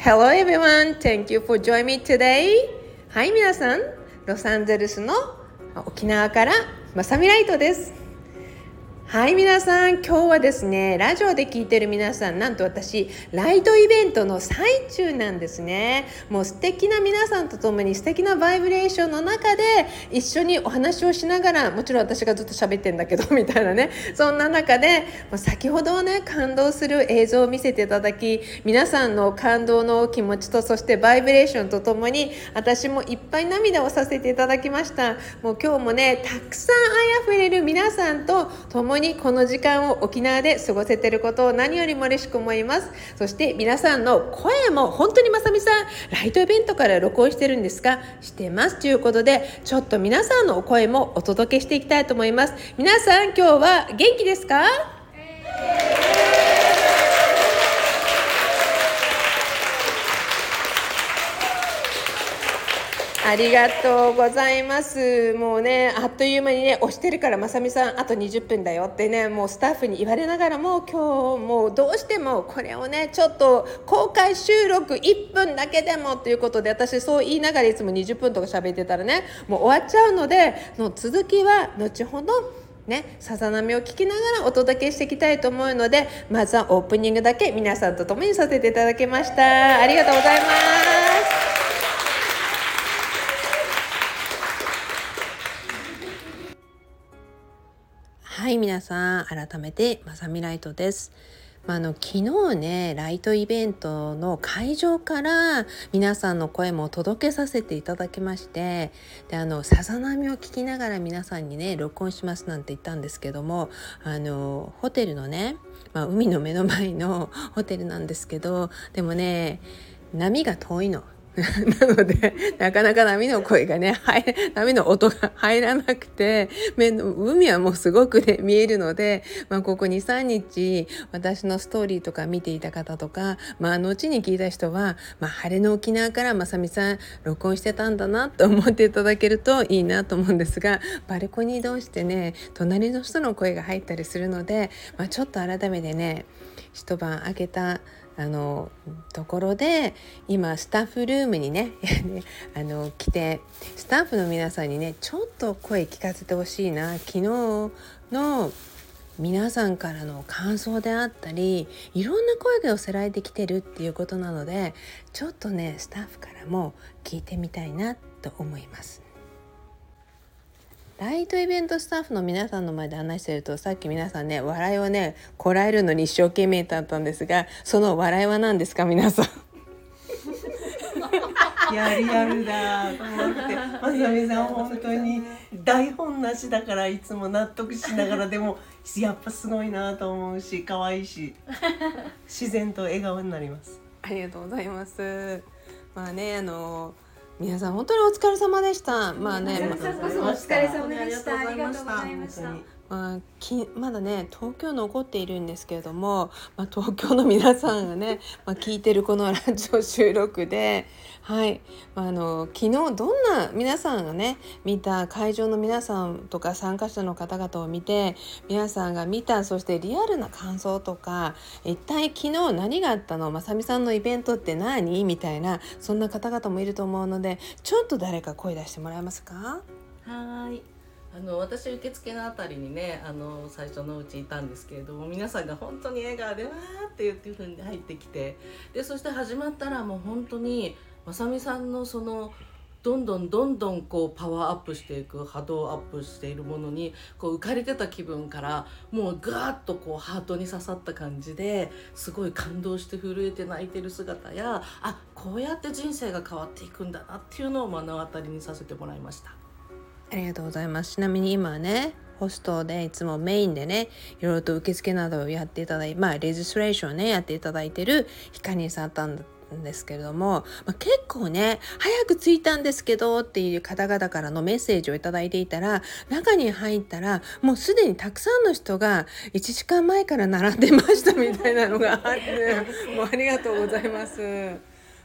Hello everyone, thank you for joining me today. はい、皆さん、ロサンゼルスの沖縄からまさみライトです。はい、皆さん、今日はですね、ラジオで聞いてる皆さん、なんと私ライトイベントの最中なんですね。もう素敵な皆さんと共に素敵なバイブレーションの中で一緒にお話をしながら、もちろん私がずっと喋ってんだけどみたいなね、そんな中で先ほどはね、感動する映像を見せていただき、皆さんの感動の気持ちと、そしてバイブレーションとともに私もいっぱい涙をさせていただきました。もう今日もね、たくさん愛あふれる皆さんと共にこの時間を沖縄で過ごせていることを何よりも嬉しく思います。そして皆さんの声も本当にまさみさんライトイベントから録音してるんですか？してますということで、ちょっと皆さんのお声もお届けしていきたいと思います。皆さん今日は元気ですか？ありがとうございます。もうね、あっという間にね、押してるからまさみさんあと20分だよってね、もうスタッフに言われながらも、今日もうどうしてもこれをね、ちょっと公開収録1分だけでもということで、私そう言いながらいつも20分とか喋ってたらね、もう終わっちゃうので、の続きは後ほどね、さざ波を聞きながらお届けしていきたいと思うので、まずはオープニングだけ皆さんと共にさせていただきました。ありがとうございます。はい、皆さん改めてまさみライトです。昨日ね、ライトイベントの会場から皆さんの声も届けさせていただきまして、でさざ波を聞きながら皆さんにね録音しますなんて言ったんですけども、ホテルのね、海の目の前のホテルなんですけど、でもね、波が遠いのなのでなかなか波の声がね、波の音が入らなくて、海はもうすごくね見えるので、ここ 2,3 日私のストーリーとか見ていた方とか、後に聞いた人は、晴れの沖縄からまさみさん録音してたんだなと思っていただけるといいなと思うんですが、バルコニー同士でね、隣の人の声が入ったりするので、ちょっと改めてね、一晩明けたところで今スタッフルームにね来て、スタッフの皆さんにねちょっと声聞かせてほしいな。昨日の皆さんからの感想であったり、いろんな声が寄せられてきてるっていうことなので、ちょっとねスタッフからも聞いてみたいなと思います。ライトイベントスタッフの皆さんの前で話してると、さっき皆さんね笑いをねこらえるのに一生懸命だったんですが、その笑いは何ですか皆さん？ リアルだと思って、まさみさん本当に台本なしだからいつも納得しながら、でもやっぱすごいなと思うし、可愛いし、自然と笑顔になります。 ありがとうございます。皆さん本当にお疲れ様でした。 お疲れ様でした。ありがとうございました。 まだね東京残っているんですけれども、東京の皆さんがね、聞いてるこのラジオ収録で、はい、昨日どんな皆さんがね見た、会場の皆さんとか参加者の方々を見て、皆さんが見た、そしてリアルな感想とか、一体昨日何があったの、まさみさんのイベントって何みたいな、そんな方々もいると思うので、ちょっと誰か声出してもらえますか？ はい。私受付のあたりにね、最初のうちいたんですけれども、皆さんが本当に笑顔でわーって言っていう風に入ってきて、でそして始まったらもう本当にまさみさんのそのどんどんこうパワーアップしていく、波動アップしているものにこう浮かれてた気分から、もうガーッとこうハートに刺さった感じで、すごい感動して震えて泣いてる姿や、こうやって人生が変わっていくんだなっていうのを目の当たりにさせてもらいました。 ありがとうございます。ちなみに今はね、ホストでいつもメインでね、いろいろと受付などをやっていただいて、レジストレーションをねやっていただいているひかりんさんなんですけれども、結構ね早く着いたんですけどっていう方々からのメッセージをいただいていたら、中に入ったらもうすでにたくさんの人が1時間前から並んでましたみたいなのがあってもうありがとうございます。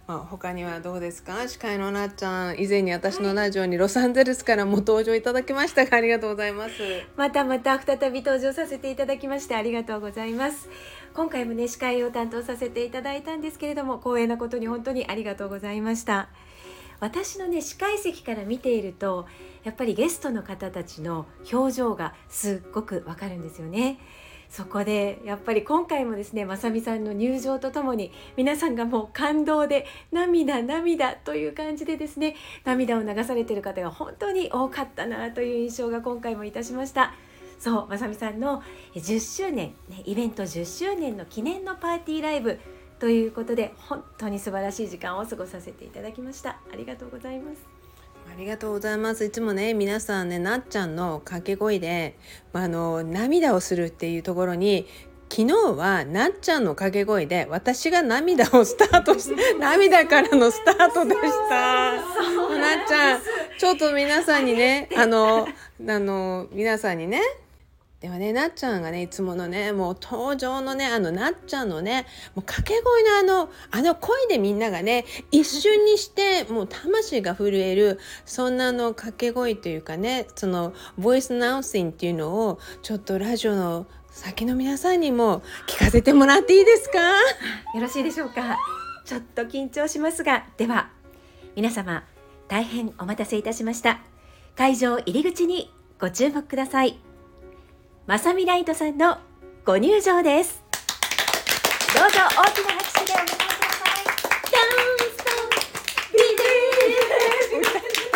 他にはどうですか？司会のなっちゃん、以前に私のラジオにロサンゼルスからも登場いただきましたが、ありがとうございます。 また再び登場させていただきましてありがとうございます。今回もね司会を担当させていただいたんですけれども、光栄なことに本当にありがとうございました。私のね司会席から見ていると、やっぱりゲストの方たちの表情がすっごくわかるんですよね。そこでやっぱり今回もですね、まさみさんの入場とともに皆さんがもう感動で涙という感じでですね、涙を流されている方が本当に多かったなという印象が今回もいたしました。そう、まさみさんの10周年、イベント10周年の記念のパーティーライブということで、本当に素晴らしい時間を過ごさせていただきました。ありがとうございます。 ありがとうございます。いつもね、皆さんね、なっちゃんの掛け声で、涙をするっていうところに、昨日はなっちゃんの掛け声で私が涙をスタートして涙からのスタートでした。なっちゃん、ちょっと皆さんにね、皆さんにね、ではね、なっちゃんがね、いつものね、もう登場のね、なっちゃんのね、もう掛け声の声でみんながね、一瞬にしてもう魂が震える、そんな掛け声というかね、そのボイスナウンシングっていうのをちょっとラジオの先の皆さんにも聞かせてもらっていいですか？ よろしいでしょうか？ちょっと緊張しますが、では皆様大変お待たせいたしました。会場入り口にご注目ください。まさみライトさんのご入場です。どうぞ大きな拍手でお迎えください。ダンスタンビデ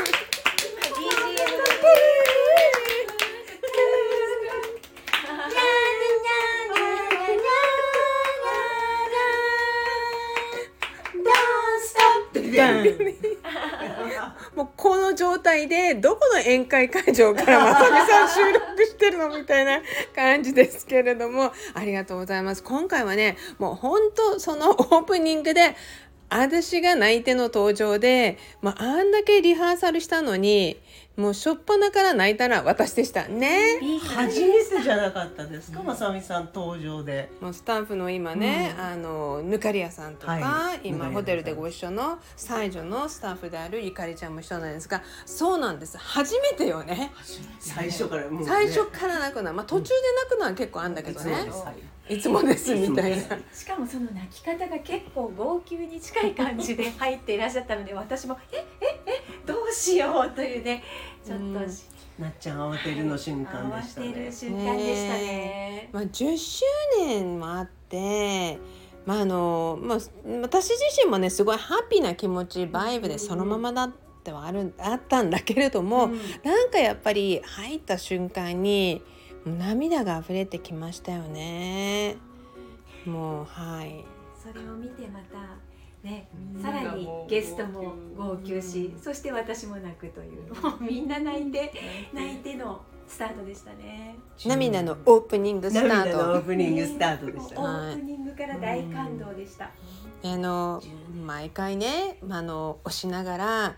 もうこの状態でどこの宴会会場からまさみさん収録してるのみたいな感じですけれども、ありがとうございます。今回はね、もう本当そのオープニングで私が泣いての登場で、あんだけリハーサルしたのにもう初っ端から泣いたら私でしたね。 初めてじゃなかったですか、まさみさん登場で。 もうスタッフの今ね、ぬかりやさんとか、 はい、 今ホテルでご一緒の最女のスタッフであるゆかりちゃんも一緒なんですが、そうなんです、初めてよね。 最初からもう、ね、 最初から泣くのは、途中で泣くのは結構あんだけどね、いつもですみたいな。 しかもその泣き方が結構号泣に近い感じで入っていらっしゃったので、私もどうしようというね、ちょっとなっちゃん慌てるの瞬間でしたね。 慌てる瞬間でしたね。 10周年もあって、私自身もね、すごいハッピーな気持ちバイブでそのままだってはあったんだけれども、なんかやっぱり入った瞬間に涙が溢れてきましたよね。もうはい。 それを見てまたね、さらにゲストも号泣し、そして私も泣くという、もうみんな泣いてのスタートでしたね。 涙のオープニングスタート。 涙のオープニングスタートでした。 オープニングから大感動でした。 毎回ね、押しながら、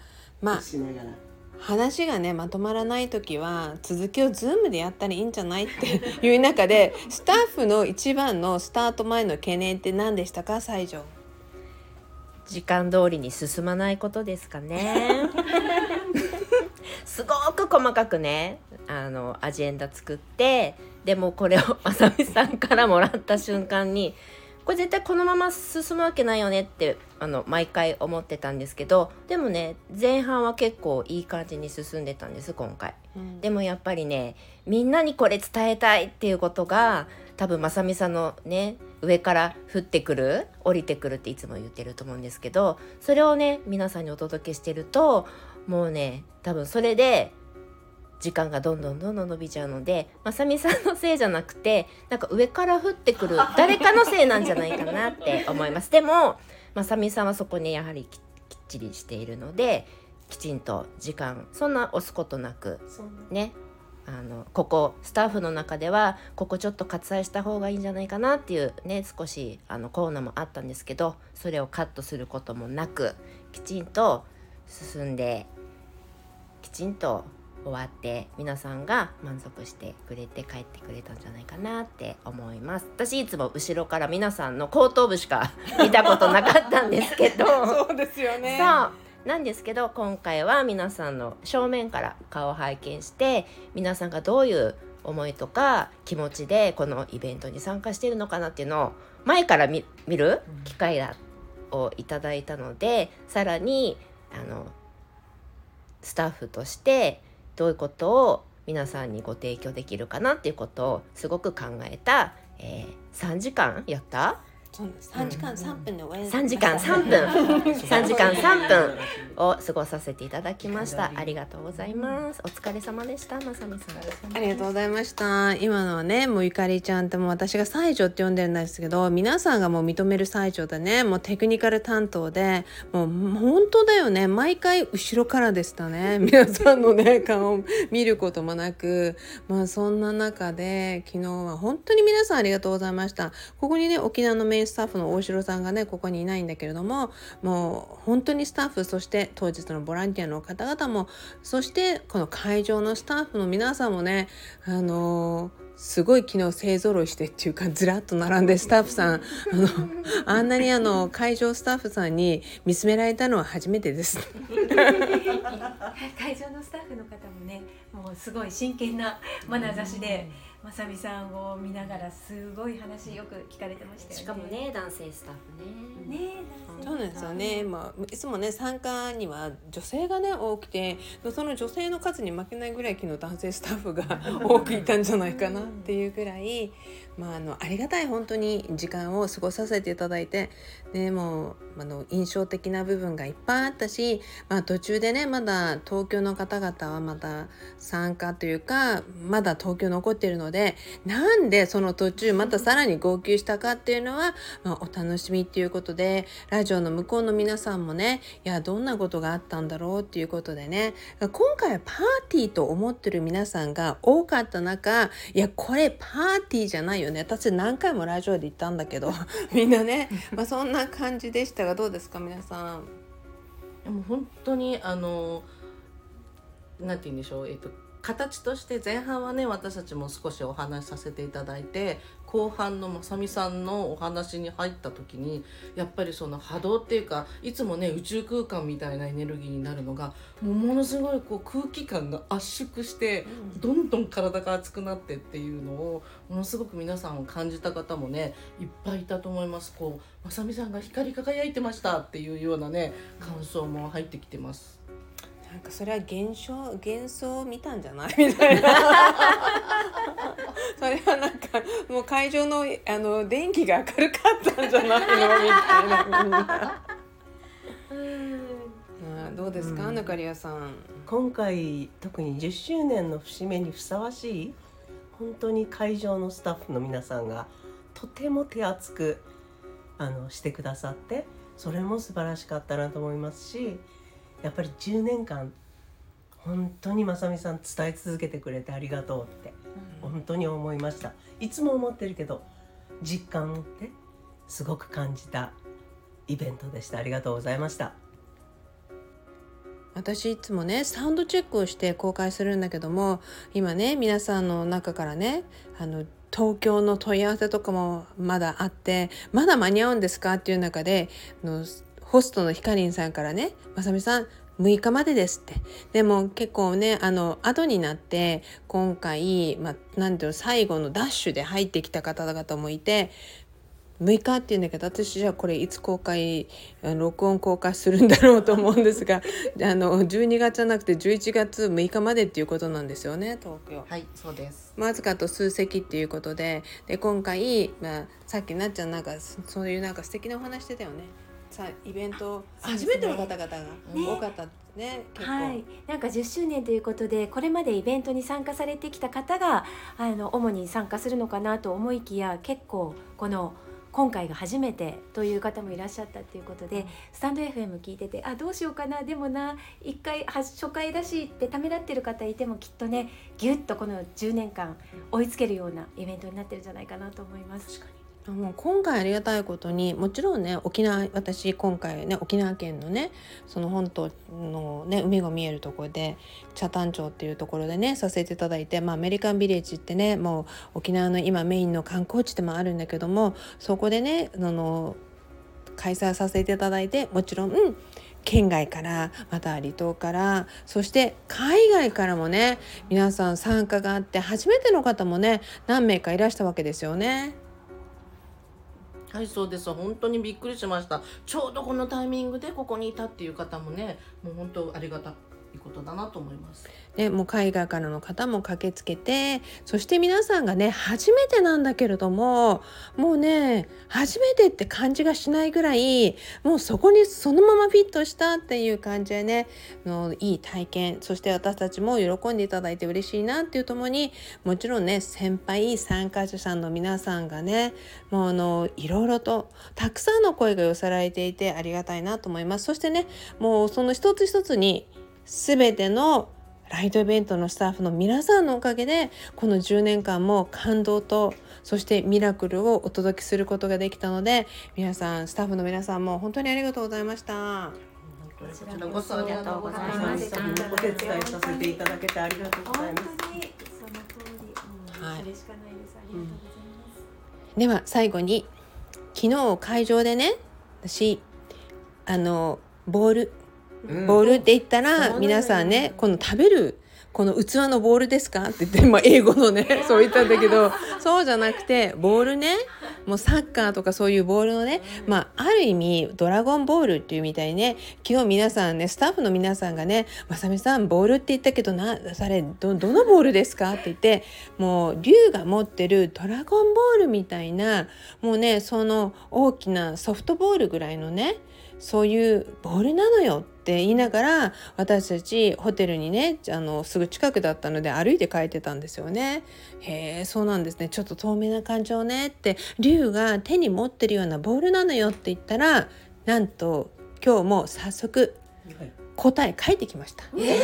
話がねまとまらないときは続きをズームでやったらいいんじゃないっていう中で、スタッフの一番のスタート前の懸念って何でしたか、西条？ 時間通りに進まないことですかね。すごく細かくね、アジェンダ作って、でもこれをまさみさんからもらった瞬間に、これ絶対このまま進むわけないよねって毎回思ってたんですけど、でもね、前半は結構いい感じに進んでたんです今回、でもやっぱりね、みんなにこれ伝えたいっていうことが多分まさみさんのね、上から降ってくる降りてくるっていつも言ってると思うんですけど、それをね皆さんにお届けしてると、もうね多分それで時間がどんどん伸びちゃうので、まさみさんのせいじゃなくて、なんか上から降ってくる誰かのせいなんじゃないかなって思います。でもまさみさんはそこにやはりきっちりしているので、きちんと時間そんな押すことなくね、ここスタッフの中ではここちょっと割愛した方がいいんじゃないかなっていうね、少しコーナーもあったんですけど、それをカットすることもなくきちんと進んで、きちんと終わって皆さんが満足してくれて帰ってくれたんじゃないかなって思います。私いつも後ろから皆さんの後頭部しか見たことなかったんですけどそうですよね。 そうなんですけど、今回は皆さんの正面から顔を拝見して、皆さんがどういう思いとか気持ちでこのイベントに参加しているのかなっていうのを前から見る機会をいただいたので、さらにスタッフとしてどういうことを皆さんにご提供できるかなっていうことをすごく考えた、3時間やったそうです3時間3分で終わり 3時間3分3時間3分を過ごさせていただきました。ありがとうございます。お疲れ様でした。まさみさんありがとうございました。今のはね、もうゆかりちゃんってもう私が西条って呼んでるんですけど、皆さんがもう認める西条でね、もうテクニカル担当で、もう本当だよね、毎回後ろからでしたね。皆さんのね顔を見ることもなく、まあそんな中で昨日は本当に皆さんありがとうございました。ここにね、沖縄のメインスタッフの大城さんがねここにいないんだけれども、もう本当にスタッフ、そして当日のボランティアの方々も、そしてこの会場のスタッフの皆さんもね、すごい昨日勢ぞろいしてっていうか、ずらっと並んでスタッフさんあんなに会場スタッフさんに見つめられたのは初めてです会場のスタッフの方もね、もうすごい真剣な眼差しでまさみさんを見ながらすごい話よく聞かれてましたよね。 しかもね、男性スタッフね。 そうなんですよね、いつもね参加には女性がね多くて、その女性の数に負けないぐらい昨日男性スタッフが多くいたんじゃないかなっていうぐらい、ありがたい本当に時間を過ごさせていただいて、でも印象的な部分がいっぱいあったし、途中でねまだ東京の方々はまだ参加というかまだ東京残っているので、なんでその途中またさらに号泣したかっていうのは、お楽しみっていうことで、ラジオの向こうの皆さんもね、いやどんなことがあったんだろうっていうことでね、今回はパーティーと思ってる皆さんが多かった中、いやこれパーティーじゃないよね、私何回もラジオで言ったんだけどみんなね、そんな感じでしたが、どうですか皆さん。 でも本当になんて言うんでしょう、形として前半はね私たちも少しお話しさせていただいて、後半のまさみさんのお話に入った時にやっぱりその波動っていうか、いつもね宇宙空間みたいなエネルギーになるのがものすごい空気感が圧縮してどんどん体が熱くなってっていうのをものすごく皆さん感じた方もねいっぱいいたと思います。まさみさんが光り輝いてましたっていうようなね感想も入ってきてます。 なんかそれは幻想を見たんじゃないみたいなそれはなんかもう会場の電気が明るかったんじゃないのみたいなみんなどうですか、中里屋さん。 今回特に10周年の節目にふさわしい、本当に会場のスタッフの皆さんがとても手厚くしてくださって、それも素晴らしかったなと思いますし、やっぱり10年間本当にまさみさん伝え続けてくれてありがとうって本当に思いました。いつも思ってるけど実感ってすごく感じたイベントでした。ありがとうございました。 私いつもねサウンドチェックをして公開するんだけども、今ね皆さんの中からね東京の問い合わせとかもまだあって、まだ間に合うんですかっていう中でホストのひかりんさんからね、まさみさん6日までですって。でも結構ね後になって今回、なんていうの、最後のダッシュで入ってきた方々もいて、6日って言うんだけど、私じゃあこれいつ録音公開するんだろうと思うんですが12月じゃなくて11月6日までっていうことなんですよね、東京。 はい、そうです。 わずかと数席っていうことで、今回、さっきなっちゃんそういう素敵なお話してたよね。イベント、初めての方々が多かったね、結構。 はい、なんか10周年ということで、これまでイベントに参加されてきた方が主に参加するのかなと思いきや、結構今回が初めてという方もいらっしゃったということで、スタンド FM 聞いてて、どうしようかな、でも一回初回だしってためらってる方いても、きっとねギュッとこの10年間追いつけるようなイベントになってるんじゃないかなと思います。 もう今回ありがたいことに、もちろんね私今回ね沖縄県のねその本島のね海が見えるところで北谷町っていうところでねさせていただいて、アメリカンビレッジってねもう沖縄の今メインの観光地でもあるんだけども、そこでね開催させていただいて、もちろん、県外からまた離島からそして海外からもね皆さん参加があって、初めての方もね何名かいらしたわけですよね。 はい、そうです。本当にびっくりしました。ちょうどこのタイミングでここにいたっていう方もね、もう本当ありがたいことだなと思います。 でもう海外からの方も駆けつけて、そして皆さんがね初めてなんだけれども、もうね初めてって感じがしないぐらい、もうそこにそのままフィットしたっていう感じでね、いい体験、そして私たちも喜んでいただいて嬉しいなっていうともに、もちろんね先輩参加者さんの皆さんがねもういろいろとたくさんの声が寄せられていてありがたいなと思います。そしてねもうその一つ一つに全てのライトイベントのスタッフの皆さんのおかげでこの10年間も感動とそしてミラクルをお届けすることができたので、皆さんスタッフの皆さんも本当にありがとうございました。 こちらこそありがとうございましましたた。お手伝いさせていただけてありがとうございます。 本当にその通り、 はいそれしかないです。ありがとうございます。 では最後に、昨日会場でね私ボールって言ったら、皆さんねこの食べるこの器のボールですかって言って、英語のねそう言ったんだけど、そうじゃなくてボールね、もうサッカーとかそういうボールのね、ある意味ドラゴンボールっていうみたいにね、昨日皆さんねスタッフの皆さんがね、まさみさんボールって言ったけどそれどのボールですかって言って、もう竜が持ってるドラゴンボールみたいな、もうねその大きなソフトボールぐらいのねそういうボールなのよって言いながら、私たちホテルにねすぐ近くだったので歩いて帰ってたんですよね。へえ、そうなんですね、ちょっと透明な感じをねって、竜が手に持ってるようなボールなのよって言ったら、なんと今日も早速答え書いてきました。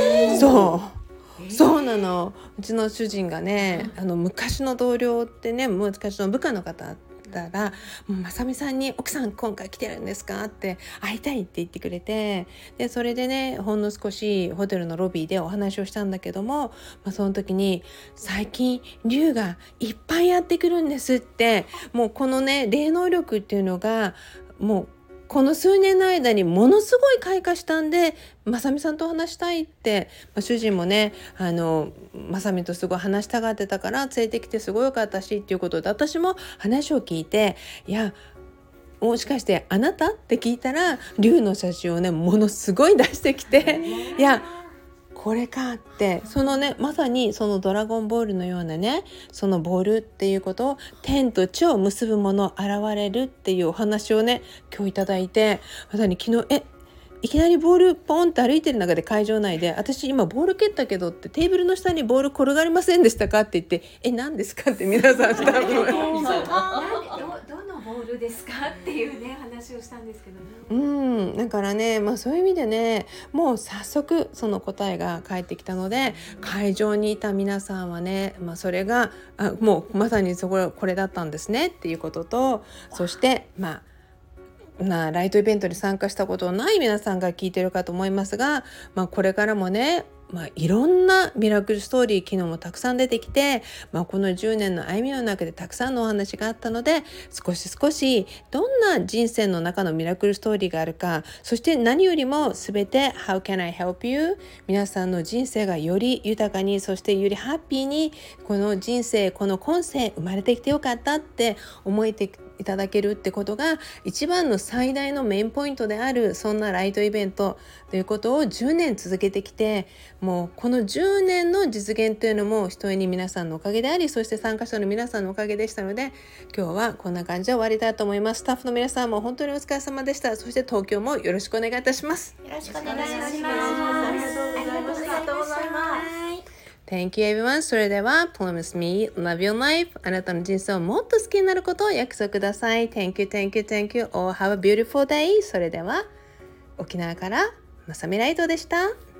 そうなの。うちの主人がね昔の同僚ってね、昔の部下の方だら、まさみさんに奥さん今回来てるんですかって会いたいって言ってくれて、でそれでねほんの少しホテルのロビーでお話をしたんだけども、その時に最近竜がいっぱいやってくるんですって、もうこのね霊能力っていうのがもうこの数年の間にものすごい開花したんで、まさみさんと話したいって、主人もねまさみとすごい話したがってたから連れてきてすごいよかったしっていうことで、私も話を聞いて、いやもしかしてあなたって聞いたら竜の写真をねものすごい出してきて、いやこれかって、そのねまさにそのドラゴンボールのようなね、そのボールっていうことを天と地を結ぶもの現れるっていうお話をね今日いただいて、まさに昨日いきなりボールポンって歩いてる中で会場内で、私今ボール蹴ったけどってテーブルの下にボール転がりませんでしたかって言って、何ですかって皆さんスタッフどのボールですかっていうね話をしたんですけどね。 だからね、そういう意味でねもう早速その答えが返ってきたので、会場にいた皆さんはね、それがもうまさにこれだったんですねっていうことと、そしてライトイベントに参加したことのない皆さんが聞いてるかと思いますが、これからもねいろんなミラクルストーリー昨日もたくさん出てきて、この10年の歩みの中でたくさんのお話があったので、少しどんな人生の中のミラクルストーリーがあるか、そして何よりも全て How can I help you？ 皆さんの人生がより豊かに、そしてよりハッピーに、この人生この今世生まれてきてよかったって思えていただけるってことが一番の最大のメインポイントである、そんなライトイベントということを10年続けてきて、もうこの10年の実現というのもひとえに皆さんのおかげであり、そして参加者の皆さんのおかげでしたので、今日はこんな感じで終わりたいと思います。スタッフの皆さんも本当にお疲れ様でした。そして東京もよろしくお願いいたします。 よろしくお願いします。 ありがとうございます。 Thank you everyone. それでは Promise me love your life. あなたの人生をもっと好きになることを約束ください。Thank you. All have a beautiful day. それでは沖縄からまさみライトでした。